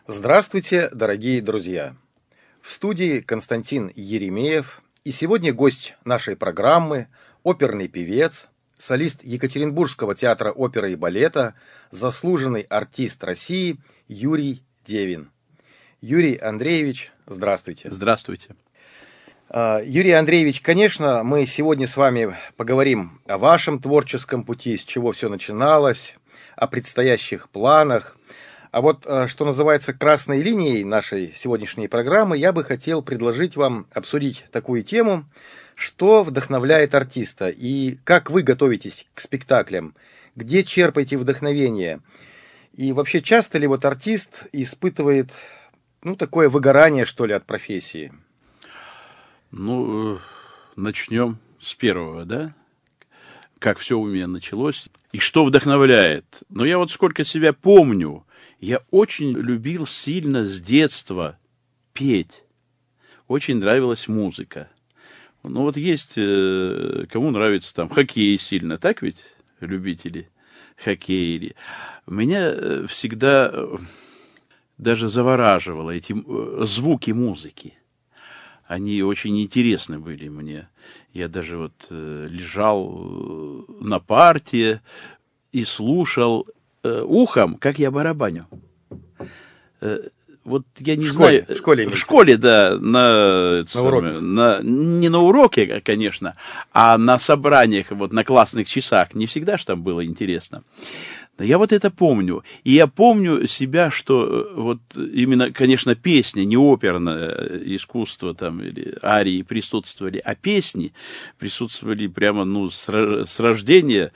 Здравствуйте, дорогие друзья! В студии Константин Еремеев, и сегодня гость нашей программы, оперный певец, солист Екатеринбургского театра оперы и балета, заслуженный артист России Юрий Девин. Юрий Андреевич, здравствуйте. Здравствуйте. Юрий Андреевич, конечно, мы сегодня с вами поговорим о вашем творческом пути, с чего все начиналось, о предстоящих планах. А вот, что называется, красной линией нашей сегодняшней программы, я бы хотел предложить вам обсудить такую тему, что вдохновляет артиста и как вы готовитесь к спектаклям, где черпаете вдохновение. И вообще, часто ли вот артист испытывает, такое выгорание, что ли, от профессии? Начнем с первого, да? Как все у меня началось и что вдохновляет. Но я вот сколько себя помню, я очень любил сильно с детства петь. Очень нравилась музыка. Есть, кому нравится там хоккей сильно, так ведь, любители хоккея? Меня всегда даже завораживало эти звуки музыки. Они очень интересны были мне. Я даже лежал на парте и слушал ухом, как я барабаню. Я не знаю. В школе, да, не на уроке, конечно, а на собраниях, на классных часах. Не всегда же там было интересно. Но я это помню. И я помню себя, что именно, конечно, песня, не оперное искусство там или арии присутствовали, а песни присутствовали прямо, с рождения.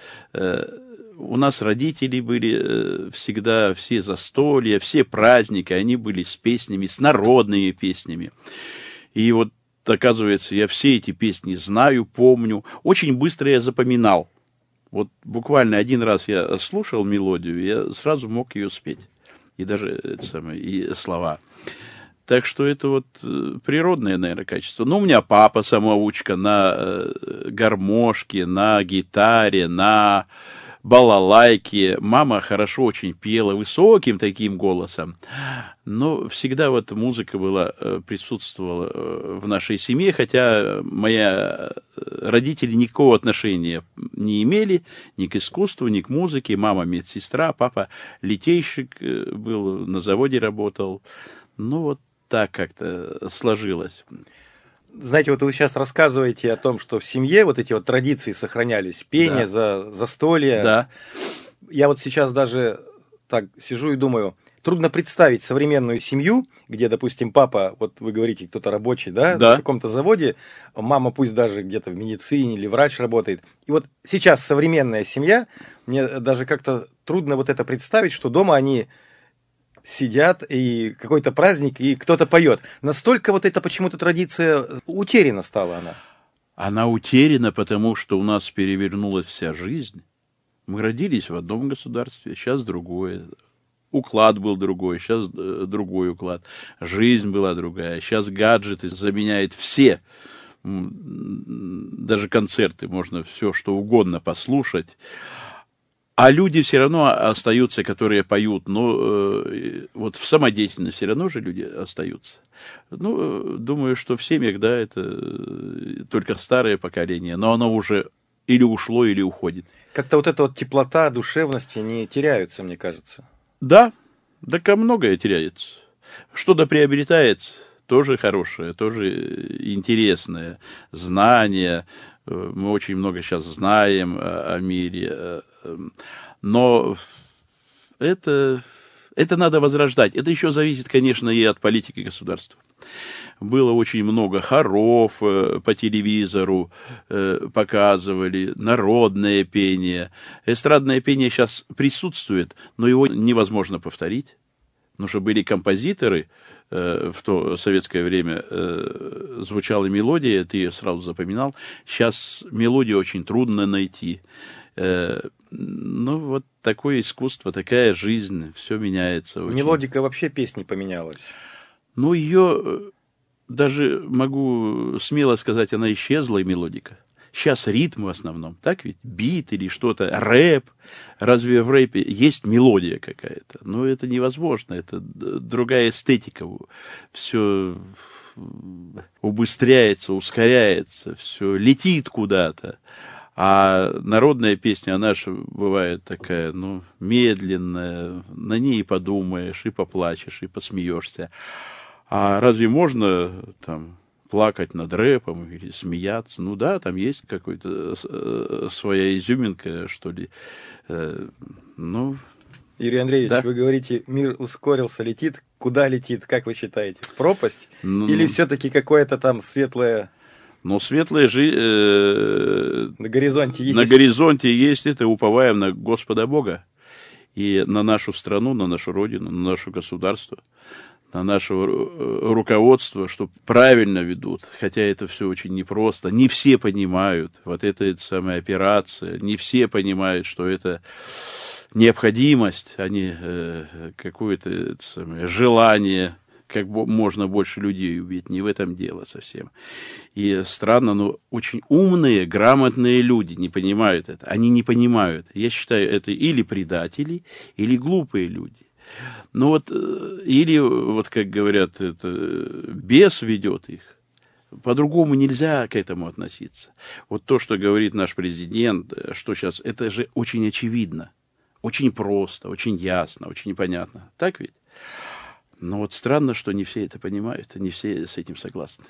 У нас родители были всегда, все застолья, все праздники, они были с песнями, с народными песнями. И оказывается, я все эти песни знаю, помню. Очень быстро я запоминал. Буквально один раз я слушал мелодию, я сразу мог ее спеть. И даже и слова. Так что это природное, наверное, качество. У меня папа самоучка на гармошке, на гитаре, на балалайке. Мама хорошо очень пела, высоким таким голосом. Но всегда музыка присутствовала в нашей семье, хотя мои родители никакого отношения не имели ни к искусству, ни к музыке. Мама медсестра, папа литейщик был, на заводе работал. Так как-то сложилось. Знаете, вы сейчас рассказываете о том, что в семье эти традиции сохранялись, пение, да. застолье. Да. Я сейчас даже так сижу и думаю, трудно представить современную семью, где, допустим, папа, вы говорите, кто-то рабочий, да, на каком-то заводе, мама пусть даже где-то в медицине или врач работает. И сейчас современная семья, мне даже как-то трудно это представить, что дома они сидят, и какой-то праздник, и кто-то поет. Настолько эта почему-то традиция утеряна стала она. Она утеряна, потому что у нас перевернулась вся жизнь. Мы родились в одном государстве, сейчас другое. Уклад был другой, сейчас другой уклад. Жизнь была другая. Сейчас гаджеты заменяют все. Даже концерты можно все, что угодно послушать. А люди все равно остаются, которые поют, но в самодеятельности все равно же люди остаются. Думаю, что в семьях, да, это только старое поколение, но оно уже или ушло, или уходит. Как-то эта теплота, душевность не теряются, мне кажется. Да, многое теряется. Что-то приобретается, тоже хорошее, тоже интересное. Знания. Мы очень много сейчас знаем о мире. Но это надо возрождать. Это еще зависит, конечно, и от политики государства. Было очень много хоров по телевизору, показывали, народное пение. Эстрадное пение сейчас присутствует, но его невозможно повторить. Потому что были композиторы, в то советское время звучала мелодия, ты ее сразу запоминал. Сейчас мелодию очень трудно найти. Такое искусство, такая жизнь, все меняется. Очень. Мелодика вообще песни поменялась. Ее даже могу смело сказать, она исчезла, и мелодика. Сейчас ритм в основном, так ведь? Бит или что-то, рэп. Разве в рэпе есть мелодия какая-то? Ну, это невозможно, это другая эстетика. Все убыстряется, ускоряется, все летит куда-то. А народная песня, она же бывает такая, ну, медленная, на ней и подумаешь, и поплачешь, и посмеешься. А разве можно там плакать над рэпом или смеяться? Ну да, там есть какая-то своя изюминка, что ли. Ну, Юрий Андреевич, да. вы говорите, мир ускорился, летит. Куда летит, как вы считаете? В пропасть? Ну, Или все-таки какое-то там светлое... Но светлая жизнь на горизонте есть? На горизонте есть, это уповаем на Господа Бога и на нашу страну, на нашу родину, на наше государство, на наше руководство, что правильно ведут, хотя это все очень непросто. Не все понимают, вот эта самая операция, не все понимают, что это необходимость, а не какое-то желание, как можно больше людей убить. Не в этом дело совсем. И странно, но очень умные, грамотные люди не понимают это. Они не понимают. Я считаю, это или предатели, или глупые люди. Ну вот, или, вот как говорят, это бес ведет их. По-другому нельзя к этому относиться. Вот то, что говорит наш президент, что сейчас, это же очень очевидно. Очень просто, очень ясно, очень понятно. Так ведь? Но вот странно, что не все это понимают, не все с этим согласны.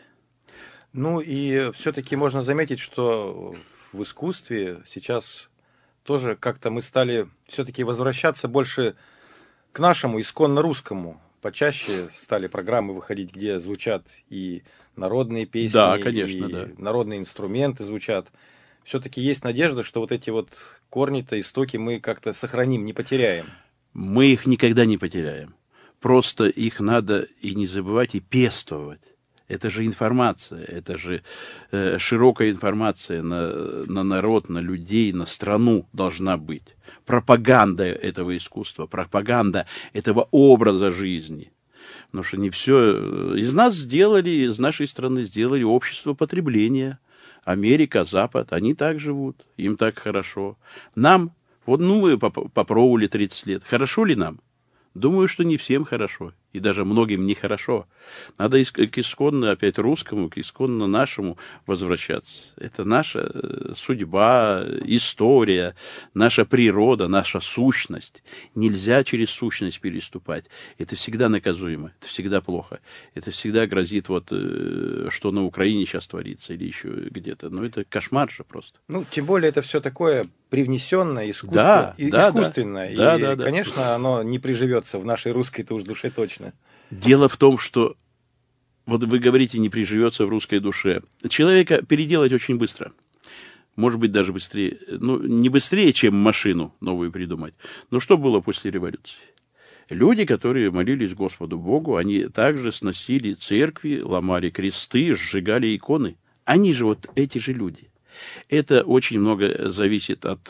Ну и все-таки можно заметить, что в искусстве сейчас тоже как-то мы стали все-таки возвращаться больше к нашему исконно русскому. Почаще стали программы выходить, где звучат и народные песни, да, конечно, и да. народные инструменты звучат. Все-таки есть надежда, что вот эти вот корни-то, истоки мы как-то сохраним, не потеряем. Мы их никогда не потеряем. Просто их надо и не забывать, и пестовать. Это же информация, это же широкая информация на народ, на людей, на страну должна быть. Пропаганда этого искусства, пропаганда этого образа жизни. Потому что не все... Из нас сделали, из нашей страны сделали общество потребления. Америка, Запад, они так живут, им так хорошо. Нам, вот ну мы попробовали 30 лет, хорошо ли нам? Думаю, что не всем хорошо, и даже многим нехорошо. Надо к исконно, опять русскому, к исконно нашему возвращаться. Это наша судьба, история, наша природа, наша сущность. Нельзя через сущность переступать. Это всегда наказуемо, это всегда плохо. Это всегда грозит, вот, что на Украине сейчас творится или еще где-то. Ну, это кошмар же просто. Ну, тем более это все такое привнесенное, искусственное. Да, и, конечно, оно не приживется в нашей русской-то уж душе точно. Дело в том, что, вот вы говорите, не приживется в русской душе. Человека переделать очень быстро. Может быть, даже быстрее. Ну, не быстрее, чем машину новую придумать. Но что было после революции? Люди, которые молились Господу Богу, они также сносили церкви, ломали кресты, сжигали иконы. Они же вот эти же люди. Это очень много зависит от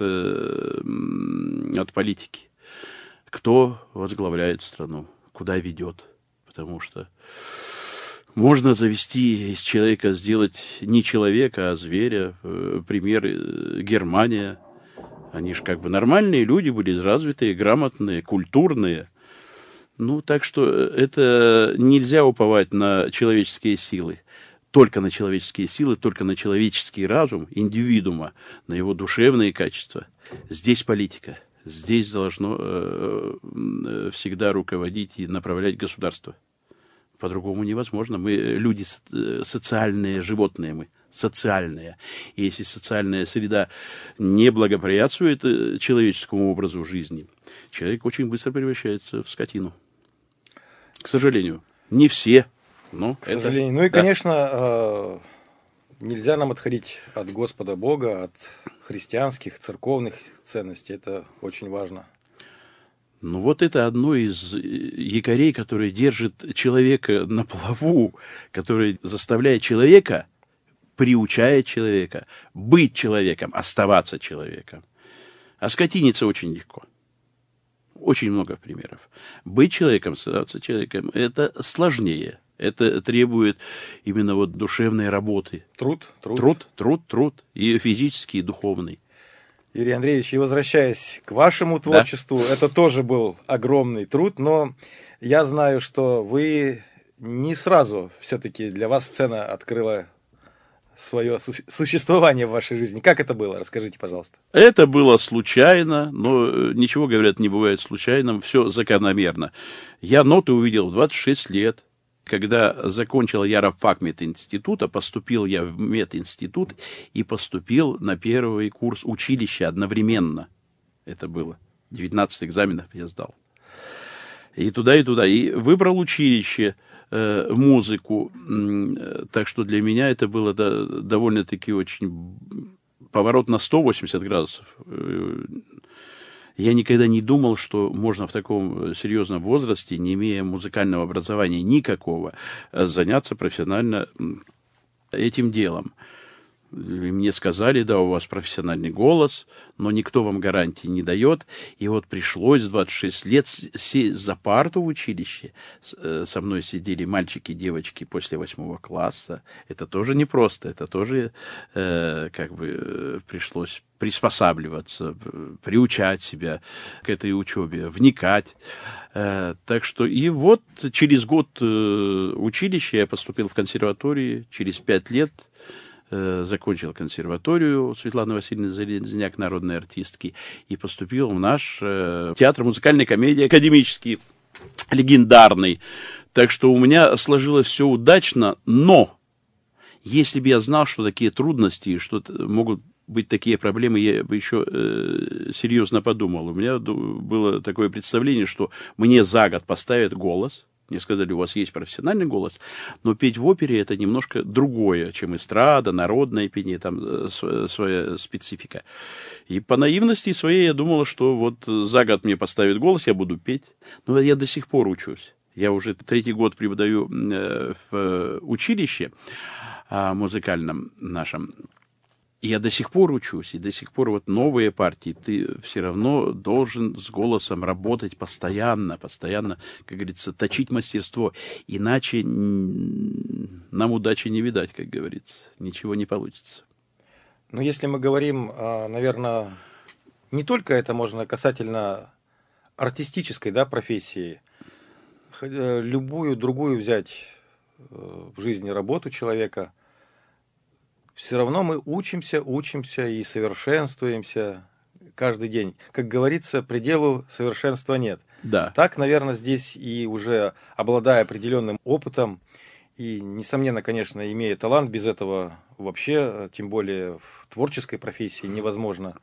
политики. Кто возглавляет страну, куда ведет. Потому что можно завести из человека, сделать не человека, а зверя. Пример Германия. Они же как бы нормальные люди были, развитые, грамотные, культурные. Ну, так что это нельзя уповать на человеческие силы. Только на человеческие силы, только на человеческий разум индивидуума, на его душевные качества. Здесь политика. Здесь должно всегда руководить и направлять государство. По-другому невозможно. Мы люди социальные животные, мы социальные. И если социальная среда не благоприятствует человеческому образу жизни, человек очень быстро превращается в скотину. К сожалению. Не все. Но к сожалению. Ну и, да. Конечно, нельзя нам отходить от Господа Бога, от христианских, церковных ценностей. Это очень важно. Ну вот это одно из якорей, который держит человека на плаву, который заставляет человека, приучает человека быть человеком, оставаться человеком. А скотиниться очень легко. Очень много примеров. Быть человеком, оставаться человеком – это сложнее. Это требует именно вот душевной работы. Труд. И физический, и духовный. Юрий Андреевич, и возвращаясь к вашему творчеству, да? Это тоже был огромный труд, но я знаю, что вы не сразу все-таки для вас сцена открыла свое существование в вашей жизни. Как это было? Расскажите, пожалуйста. Это было случайно, но ничего, говорят, не бывает случайным, все закономерно. Я ноты увидел в 26 лет. Когда закончил ярофак мединститута, поступил я в мединститут и поступил на первый курс училища одновременно. Это было. 19 экзаменов я сдал. И туда, и выбрал училище, музыку. Так что для меня это было довольно-таки очень поворот на 180 градусов. Я никогда не думал, что можно в таком серьезном возрасте, не имея музыкального образования никакого, заняться профессионально этим делом. И мне сказали, да, у вас профессиональный голос, но никто вам гарантии не дает. И вот пришлось в 26 лет сесть за парту в училище. Со мной сидели мальчики и девочки после 8 класса. Это тоже непросто, это тоже пришлось приспосабливаться, приучать себя к этой учебе, вникать. Так что и вот через год училища я поступил в консерваторию, через 5 лет закончил консерваторию Светланы Васильевны Залезняк, народной артистки, и поступил в наш театр музыкальной комедии академический, легендарный. Так что у меня сложилось все удачно, но если бы я знал, что такие трудности, что могут быть такие проблемы, я бы еще серьезно подумал. У меня было такое представление, что мне за год поставят голос. Мне сказали, у вас есть профессиональный голос, но петь в опере это немножко другое, чем эстрада, народное пение, там своя специфика. И по наивности своей я думал, что вот за год мне поставят голос, я буду петь. Но я до сих пор учусь. Я уже 3-й год преподаю в училище музыкальном нашем. И я до сих пор учусь, и до сих пор вот новые партии, ты все равно должен с голосом работать постоянно, как говорится, точить мастерство. Иначе нам удачи не видать, как говорится, ничего не получится. Ну, если мы говорим, наверное, не только это можно касательно артистической, да, профессии, любую другую взять в жизни работу человека, все равно мы учимся и совершенствуемся каждый день. Как говорится, пределу совершенства нет. Да. Так, наверное, здесь и уже обладая определенным опытом, и, несомненно, конечно, имея талант, без этого вообще, тем более в творческой профессии, невозможно.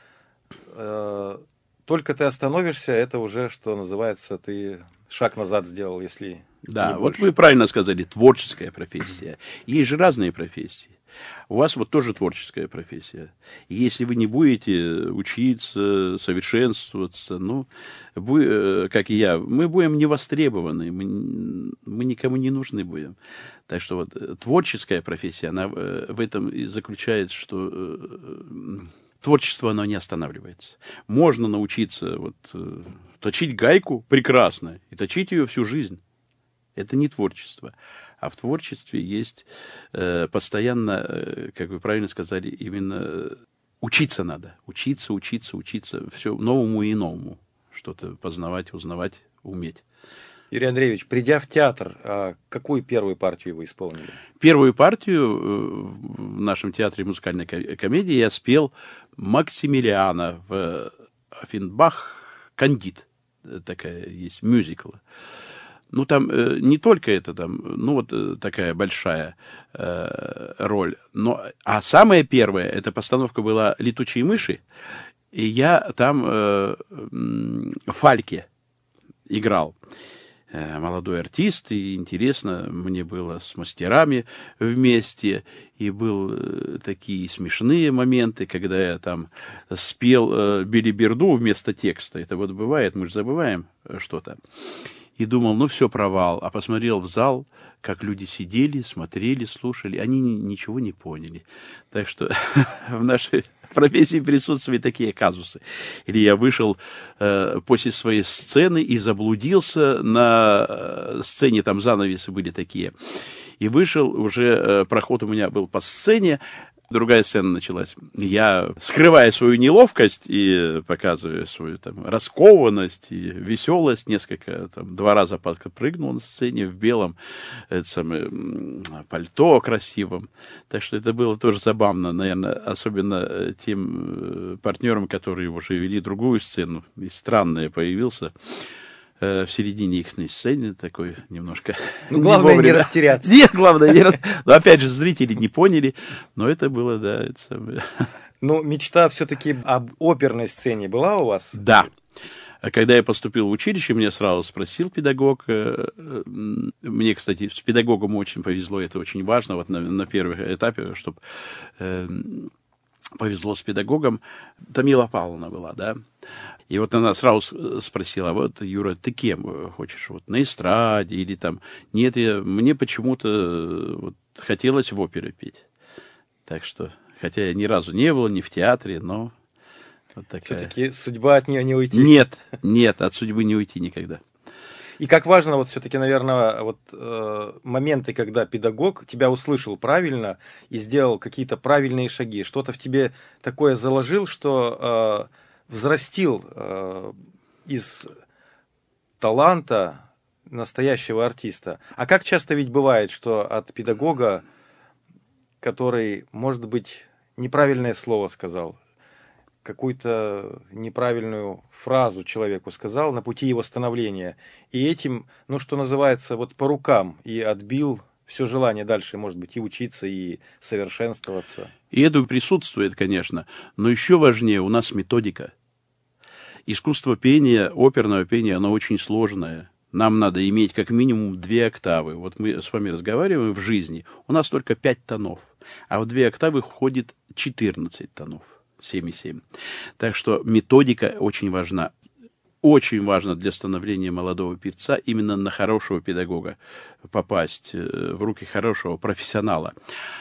Только ты остановишься, это уже, что называется, ты шаг назад сделал, если да, не вот больше. вы правильно сказали, творческая профессия. Есть же разные профессии. У вас вот тоже творческая профессия. И если вы не будете учиться, совершенствоваться, ну, как и я, мы будем не востребованы, мы никому не нужны будем. Так что вот творческая профессия, она в этом и заключается, что творчество, оно не останавливается. Можно научиться вот, точить гайку прекрасно и точить ее всю жизнь. Это не творчество. А в творчестве есть постоянно, как вы правильно сказали, именно учиться надо. Учиться. Все новому и новому. Что-то познавать, узнавать, уметь. Юрий Андреевич, придя в театр, какую первую партию вы исполнили? Первую партию в нашем театре музыкальной комедии я спел Максимилиана в Оффенбах «Кандид». Такая есть мюзикл. Ну, там не только это, там, ну, вот такая большая роль. А самая первая, эта постановка была «Летучие мыши», и я там Фальке играл. Молодой артист, и интересно мне было с мастерами вместе, и были такие смешные моменты, когда я там спел билиберду вместо текста. Это вот бывает, мы же забываем что-то. и думал, ну все, провал. А посмотрел в зал, как люди сидели, смотрели, слушали, они ничего не поняли. Так что в нашей профессии присутствуют такие казусы. Или я вышел после своей сцены и заблудился на сцене, там занавесы были такие. И вышел, уже проход у меня был по сцене, другая сцена началась. Я, скрывая свою неловкость и показывая свою там раскованность и веселость, два раза подпрыгнул на сцене в белом пальто красивом. Так что это было тоже забавно, наверное, особенно тем партнерам, которые уже вели другую сцену. И странное появился в середине их сцены, такой немножко... Главное не растеряться. Нет, главное не растеряться. Но опять же, зрители не поняли, но это было, да, это самое... Ну, мечта все-таки об оперной сцене была у вас? Да. Когда я поступил в училище, меня сразу спросил педагог. Мне, кстати, с педагогом очень повезло, это очень важно, вот на первом этапе, чтобы повезло с педагогом. Тамила Павловна была, да. И вот она сразу спросила, вот, Юра, ты кем хочешь? Вот на эстраде или там... Нет, мне почему-то вот, хотелось в опере петь. Так что, хотя я ни разу не был, ни в театре, но вот такая... Все-таки судьба от нее не уйти. Нет, от судьбы не уйти никогда. И как важно, вот все-таки, наверное, вот моменты, когда педагог тебя услышал правильно и сделал какие-то правильные шаги, что-то в тебе такое заложил, что взрастил из таланта настоящего артиста. А как часто ведь бывает, что от педагога, который, может быть, неправильное слово сказал, какую-то неправильную фразу человеку сказал на пути его становления, и этим, ну, что называется, вот по рукам, и отбил все желание дальше, может быть, и учиться, и совершенствоваться. И это присутствует, конечно, но еще важнее, у нас методика. Искусство пения, оперного пения, оно очень сложное. Нам надо иметь как минимум 2 октавы. Вот мы с вами разговариваем в жизни, у нас только 5 тонов, а в 2 октавы входит 14 тонов, 7,7. Так что методика очень важна. Очень важно для становления молодого певца именно на хорошего педагога попасть, в руки хорошего профессионала.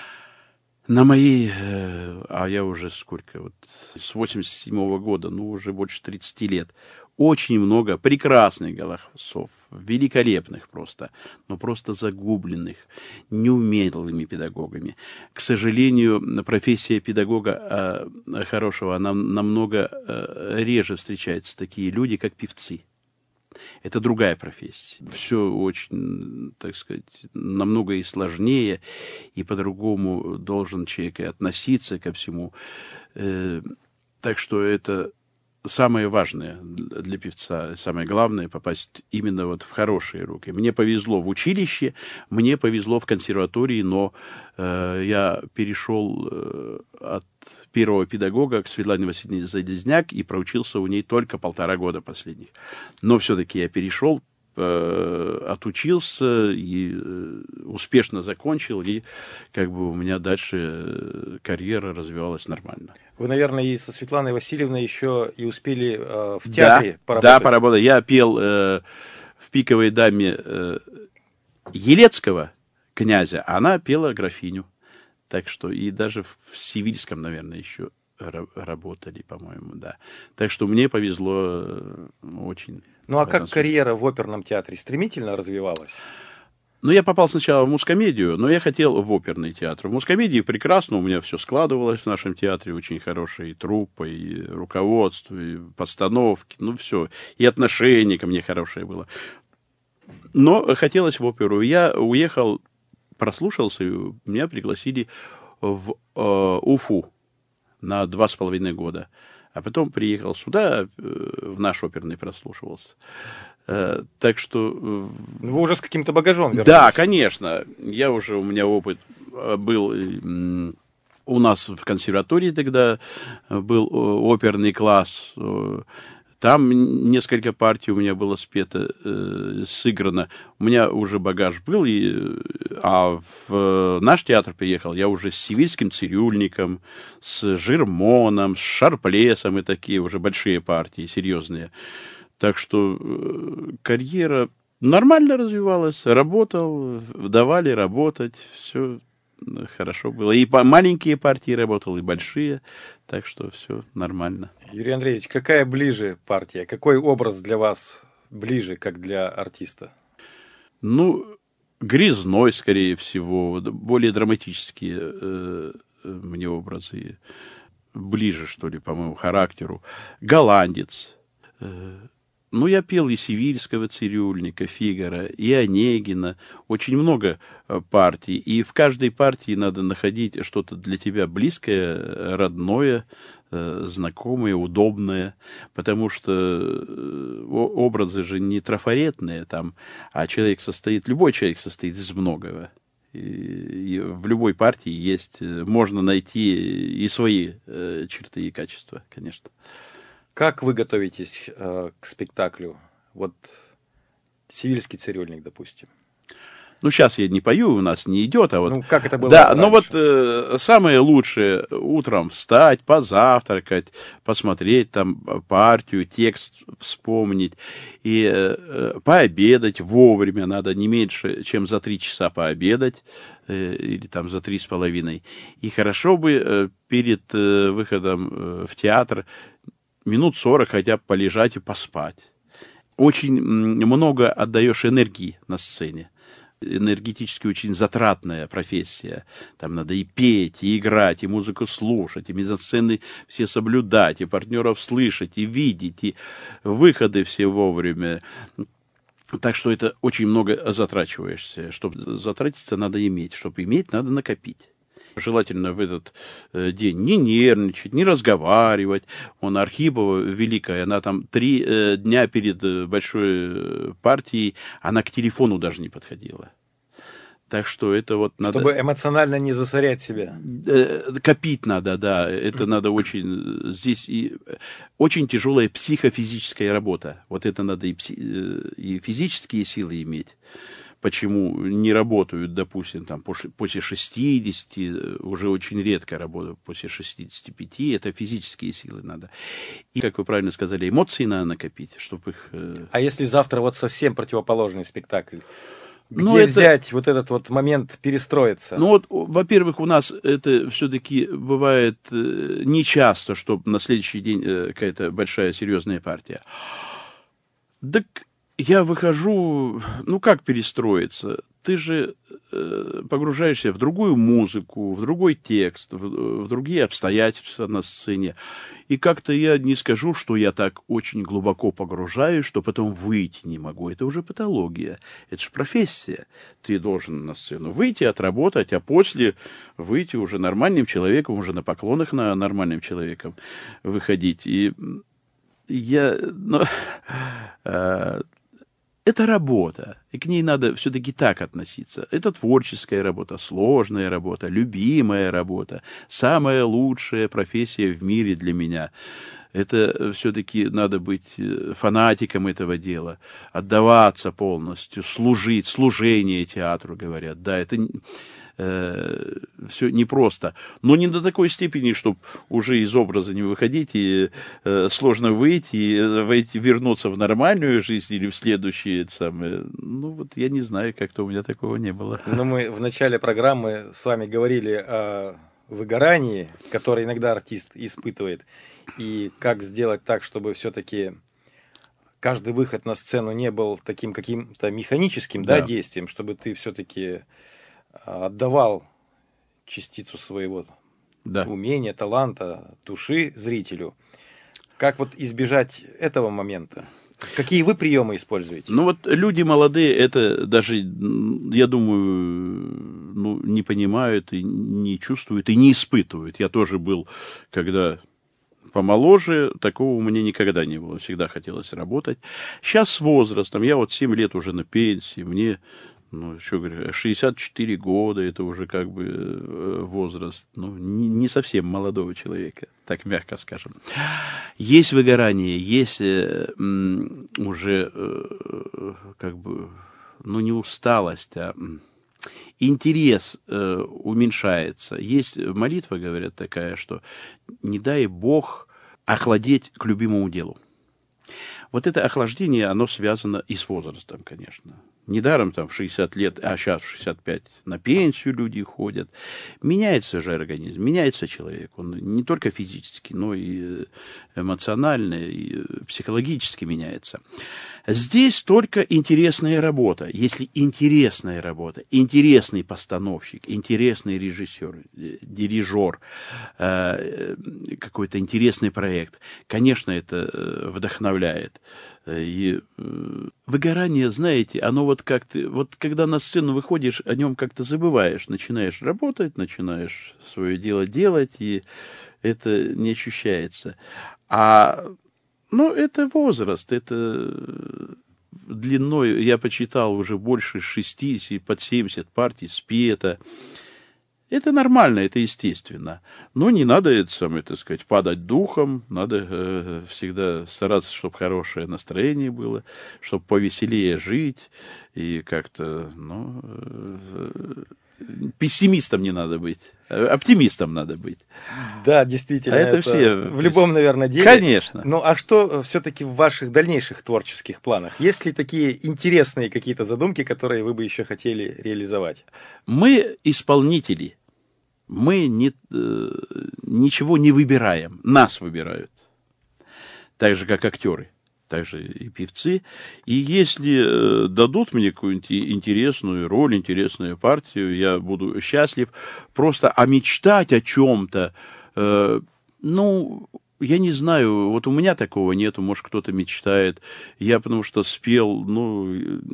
На моей, а я уже сколько, вот с 87-го года, ну уже больше 30 лет, очень много прекрасных голосов, великолепных просто, но просто загубленных, неумелыми педагогами. К сожалению, профессия педагога хорошего, она намного реже встречаются такие люди, как певцы. Это другая профессия. Все очень, так сказать, намного и сложнее, и по-другому должен человек и относиться ко всему. Так что это самое важное для певца, самое главное — попасть именно вот в хорошие руки. Мне повезло в училище, мне повезло в консерватории, но я перешел от первого педагога к Светлане Васильевне Залезняк и проучился у ней только 1,5 года последних. Но все-таки я перешел, отучился и успешно закончил, и как бы у меня дальше карьера развивалась нормально. Вы, наверное, и со Светланой Васильевной еще и успели в театре поработать. Да, поработать. Я пел в «Пиковой даме» Елецкого князя, а она пела графиню. Так что и даже в Сивильском, наверное, еще работали, по-моему, да. Так что мне повезло очень. Ну, а как карьера в оперном театре стремительно развивалась? Ну, я попал сначала в мускомедию, но я хотел в оперный театр. В мускомедии прекрасно, у меня все складывалось в нашем театре, очень хорошая и труппа, и руководство, и постановки, ну, все. И отношение ко мне хорошее было. Но хотелось в оперу. Я уехал, прослушался, и меня пригласили в Уфу на 2,5 года. А потом приехал сюда, в наш оперный прослушивался. Так что... Вы уже с каким-то багажом вернулись? Да, конечно. У меня опыт был... У нас в консерватории тогда был оперный класс. Там несколько партий у меня было спето, сыграно. У меня уже багаж был, а в наш театр приехал я уже с Сивильским цирюльником, с Жермоном, с Шарплесом, и такие уже большие партии, серьезные. Так что карьера Нормально развивалось, работал, давали работать, все хорошо было. И маленькие партии работал, и большие, так что все нормально. Юрий Андреевич, какая ближе партия? Какой образ для вас ближе, как для артиста? Ну, Грязной, скорее всего, более драматические мне образы ближе, что ли, по моему характеру. Голландец. Ну, я пел и Сивильского цирюльника, Фигара, и Онегина. Очень много партий. И в каждой партии надо находить что-то для тебя близкое, родное, знакомое, удобное. Потому что образы же не трафаретные там, а любой человек состоит из многого. И в любой партии можно найти и свои черты и качества, конечно. Как вы готовитесь к спектаклю? Вот «Сивильский цирюльник», допустим. Ну, сейчас я не пою, у нас не идет, а вот... Ну, как это было Да, раньше? но вот самое лучшее утром встать, позавтракать, посмотреть там партию, текст вспомнить и пообедать вовремя. Надо не меньше, чем за 3 часа пообедать, или там за 3,5. И хорошо бы перед выходом в театр минут 40 хотя бы полежать и поспать. Очень много отдаешь энергии на сцене. Энергетически очень затратная профессия. Там надо и петь, и играть, и музыку слушать, и мизансцены все соблюдать, и партнеров слышать, и видеть, и выходы все вовремя. Так что это очень много затрачиваешься. Чтобы затратиться, надо иметь. Чтобы иметь, надо накопить. Желательно в этот день не нервничать, не разговаривать. Архипова великая, она там 3 дня перед большой партией, она к телефону даже не подходила. Так что это вот надо... Чтобы эмоционально не засорять себя. Копить надо, да. Это надо очень... Здесь и очень тяжелая психофизическая работа. Вот это надо и физические силы иметь. Почему не работают, допустим, там, после 60, уже очень редко работают после 65, это физические силы надо. И, как вы правильно сказали, эмоции надо накопить, чтобы их... А если завтра вот совсем противоположный спектакль? Где взять вот этот вот момент перестроиться? Ну вот, во-первых, у нас это все-таки бывает нечасто, чтобы на следующий день какая-то большая серьезная партия. Так... Я выхожу, как перестроиться? Ты же погружаешься в другую музыку, в другой текст, в другие обстоятельства на сцене. И как-то я не скажу, что я так очень глубоко погружаюсь, что потом выйти не могу. Это уже патология. Это же профессия. Ты должен на сцену выйти, отработать, а после выйти уже нормальным человеком, уже на поклонах на нормальным человеком выходить. И это работа, и к ней надо все-таки так относиться. Это творческая работа, сложная работа, любимая работа, самая лучшая профессия в мире для меня. Это все-таки надо быть фанатиком этого дела, отдаваться полностью, служить, служение театру, говорят. Да, это... все непросто. Но не до такой степени, чтобы уже из образа не выходить, и сложно выйти, и вернуться в нормальную жизнь или в следующие самые. Я не знаю, как-то у меня такого не было. Но мы в начале программы с вами говорили о выгорании, которое иногда артист испытывает, и как сделать так, чтобы все-таки каждый выход на сцену не был таким каким-то механическим, да, действием, чтобы ты все-таки отдавал частицу своего умения, таланта, души зрителю. Как вот избежать этого момента? Какие вы приемы используете? Люди молодые это даже, я думаю, не понимают и не чувствуют и не испытывают. Я тоже был, когда помоложе, такого у меня никогда не было. Всегда хотелось работать. Сейчас с возрастом, я 7 лет уже на пенсии, мне... 64 года, это уже как бы возраст, не совсем молодого человека, так мягко скажем. Есть выгорание, есть уже как бы, не усталость, а интерес уменьшается. Есть молитва, говорят, такая, что не дай Бог охладеть к любимому делу. Вот это охлаждение, оно связано и с возрастом, конечно. Недаром там в 60 лет, а сейчас в 65 на пенсию люди ходят. Меняется же организм, меняется человек. Он не только физически, но и эмоционально, и психологически меняется. Здесь только интересная работа. Если интересная работа, интересный постановщик, интересный режиссер, дирижер, какой-то интересный проект, конечно, это вдохновляет. И выгорание, знаете, оно вот как-то, вот когда на сцену выходишь, о нем как-то забываешь, начинаешь работать, начинаешь свое дело делать, и это не ощущается. Ну, это возраст, это длиной, я почитал, уже больше 60, под 70 партий спета. Это нормально, это естественно. Но не надо, это самое, так сказать, падать духом. Надо всегда стараться, чтобы хорошее настроение было, чтобы повеселее жить. И как-то, ну, пессимистом не надо быть, оптимистом надо быть. Да, действительно, это все в любом, наверное, деле. Конечно. Ну, а что все-таки в ваших дальнейших творческих планах? Есть ли такие интересные какие-то задумки, которые вы бы еще хотели реализовать? Мы исполнители. Мы ничего не выбираем. Нас выбирают. Так же, как актеры. Так же и певцы. И если дадут мне какую-нибудь интересную роль, интересную партию, я буду счастлив. Просто мечтать о чем-то, ну, я не знаю, вот у меня такого нету, может, кто-то мечтает. Я потому что спел, ну,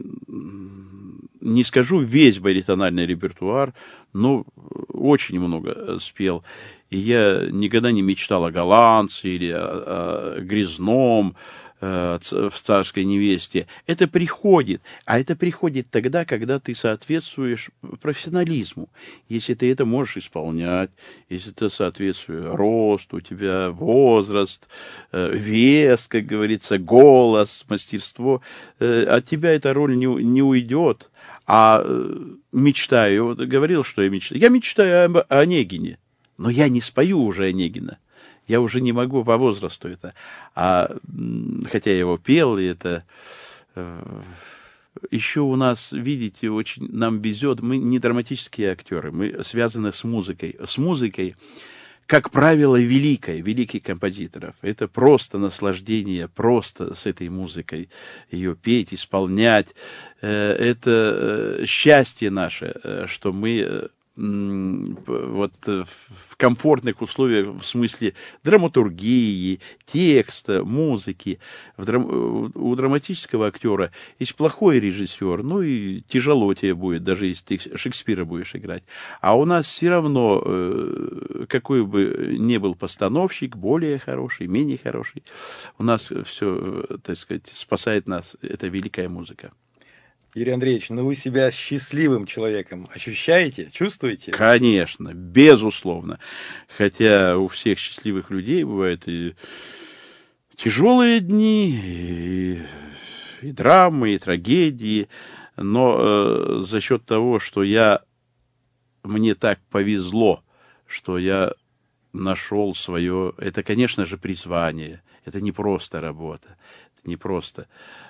не скажу весь баритональный репертуар, но очень много спел. И я никогда не мечтал о голландце или о Грязном, в «Царской невесте». Это приходит. А это приходит тогда, когда ты соответствуешь профессионализму. Если ты это можешь исполнять, если ты соответствуешь росту, у тебя возраст, вес, как говорится, голос, мастерство, от тебя эта роль не уйдет. А мечтаю, вот говорил, что я мечтаю. Я мечтаю об Онегине, но я не спою уже Онегина. Я уже не могу по возрасту это. Хотя я его пел, и это... Еще у нас, видите, очень нам везет. Мы не драматические актеры, мы связаны с музыкой. С музыкой, как правило, великих композиторов. Это просто наслаждение, просто с этой музыкой ее петь, исполнять. Это счастье наше, что мы... вот в комфортных условиях, в смысле драматургии, текста, музыки. У драматического актера есть плохой режиссер, ну и тяжело тебе будет, даже если ты Шекспира будешь играть. А у нас все равно, какой бы ни был постановщик, более хороший, менее хороший, у нас все, так сказать, спасает нас эта великая музыка. Юрий Андреевич, ну вы себя счастливым человеком ощущаете, чувствуете? Конечно, безусловно. Хотя у всех счастливых людей бывают и тяжелые дни, и драмы, и трагедии. Но за счет того, что мне так повезло, что я нашел свое... Это, конечно же, призвание. Это не просто работа. Это не просто...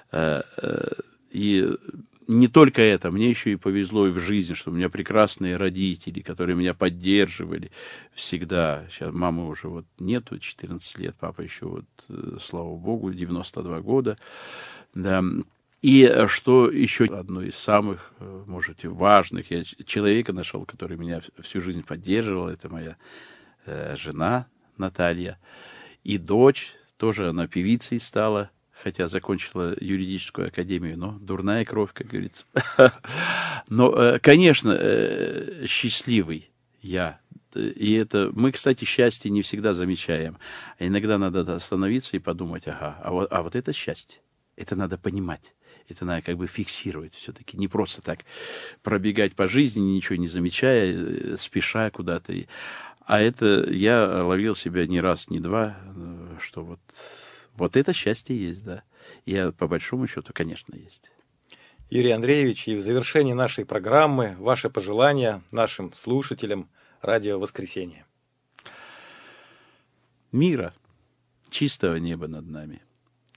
И не только это, мне еще и повезло и в жизни, что у меня прекрасные родители, которые меня поддерживали всегда. Сейчас мамы уже вот нету, 14 лет, папа еще вот, слава богу, 92 года. Да. И что еще одно из самых, может, важных, я человека нашел, который меня всю жизнь поддерживал, это моя жена Наталья, и дочь, тоже она певицей стала, хотя закончила юридическую академию, но дурная кровь, как говорится. Но, конечно, счастливый я. И это мы, кстати, счастье не всегда замечаем. А иногда надо остановиться и подумать, а вот это счастье. Это надо понимать. Это надо как бы фиксировать все-таки. Не просто так пробегать по жизни, ничего не замечая, спеша куда-то. А это я ловил себя не раз, не два, что вот это счастье есть, да. И по большому счету, конечно, есть. Юрий Андреевич, и в завершении нашей программы ваши пожелания нашим слушателям радио «Воскресенье». Мира, чистого неба над нами,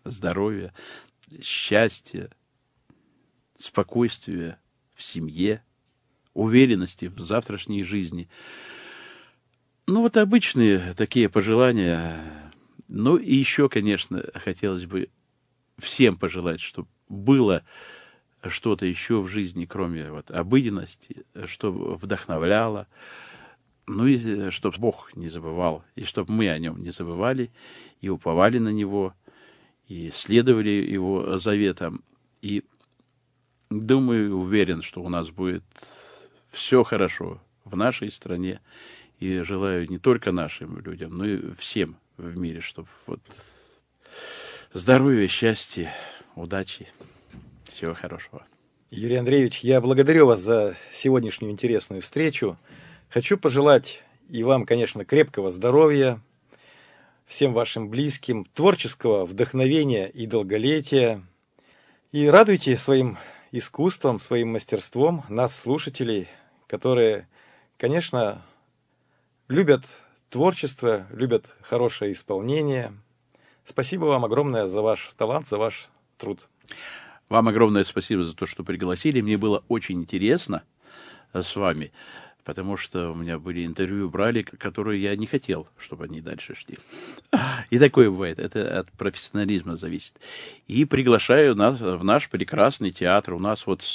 здоровья, счастья, спокойствия в семье, уверенности в завтрашней жизни. Ну, вот обычные такие пожелания. Ну, и еще, конечно, хотелось бы всем пожелать, чтобы было что-то еще в жизни, кроме вот обыденности, чтобы вдохновляло, ну и чтобы Бог не забывал, и чтобы мы о нем не забывали, и уповали на Него, и следовали Его заветам. И думаю, уверен, что у нас будет все хорошо в нашей стране. И желаю не только нашим людям, но и всем в мире, чтобы вот здоровья, счастья, удачи, всего хорошего. Юрий Андреевич, я благодарю вас за сегодняшнюю интересную встречу. Хочу пожелать и вам, конечно, крепкого здоровья, всем вашим близким, творческого вдохновения и долголетия. И радуйте своим искусством, своим мастерством нас, слушателей, которые, конечно, любят творчество, любят хорошее исполнение. Спасибо вам огромное за ваш талант, за ваш труд. Вам огромное спасибо за то, что пригласили. Мне было очень интересно с вами, потому что у меня были интервью, брали, которые я не хотел, чтобы они дальше шли. И такое бывает. Это от профессионализма зависит. И приглашаю нас в наш прекрасный театр. У нас вот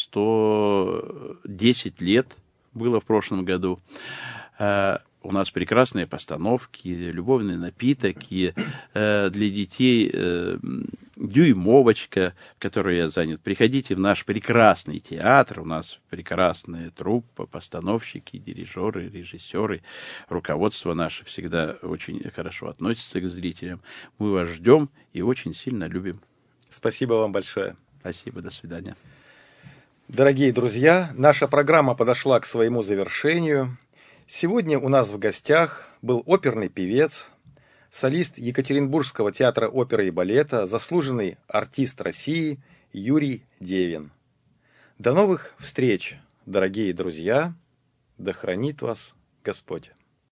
110 лет было в прошлом году. У нас прекрасные постановки, любовный напиток, и для детей дюймовочка, в которой я занят. Приходите в наш прекрасный театр, у нас прекрасная труппа, постановщики, дирижеры, режиссеры, руководство наше всегда очень хорошо относится к зрителям. Мы вас ждем и очень сильно любим. Спасибо вам большое. Спасибо, до свидания. Дорогие друзья, наша программа подошла к своему завершению. Сегодня у нас в гостях был оперный певец, солист Екатеринбургского театра оперы и балета, заслуженный артист России Юрий Девин. До новых встреч, дорогие друзья! Да хранит вас Господь!